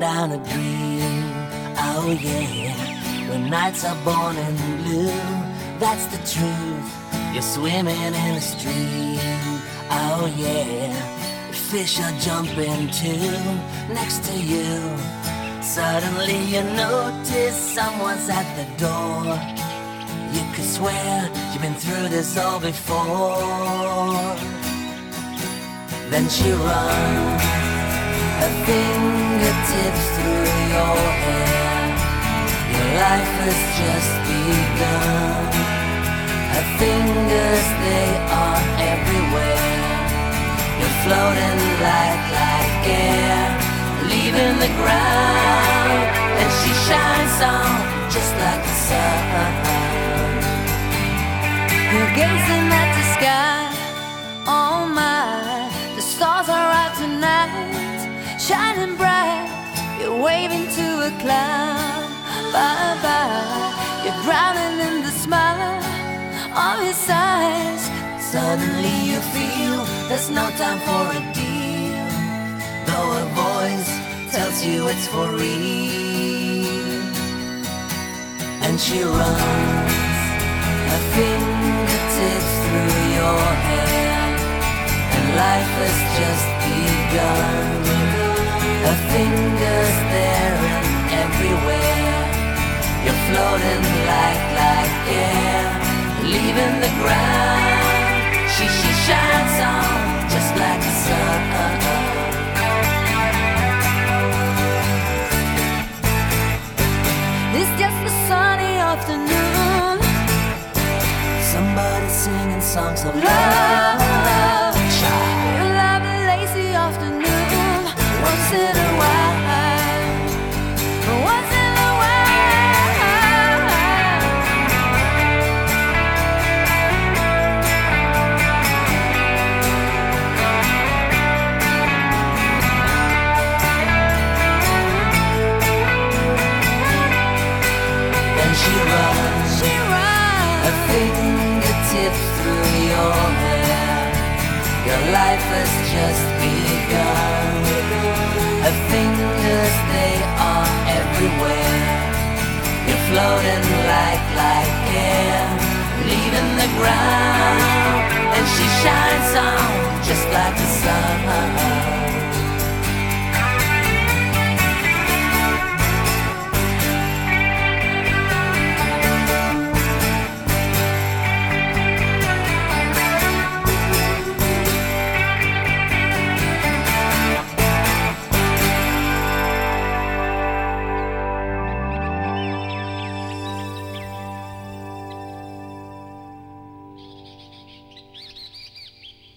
down a dream. Oh yeah, when nights are born in blue, that's the truth. You're swimming in a stream. Oh yeah, fish are jumping too next to you. Suddenly you notice someone's at the door. You could swear you've been through this all before. Then she runs her fingertips through your hair. Your life has just begun. Her fingers, they are everywhere. You're floating like air, leaving the ground, and she shines on just like the sun. You're gazing at the sky, oh my, the stars are out tonight, shining bright. You're waving to a cloud, bye bye. You're drowning in the smile of his eyes. Suddenly you feel there's no time for a deal, though a voice tells you it's for real. And she runs her fingertips through your hair, and life has just begun. Her fingers there and everywhere. You're floating like air, leaving the ground. She shines on just like the sun. It's just a sunny afternoon. Somebody singing songs of love. A lovely lazy afternoon. Once in a while. Once in a while. Then she runs her fingertips through your hair. Your life has just begun. Her fingers, they are everywhere. You're floating like air,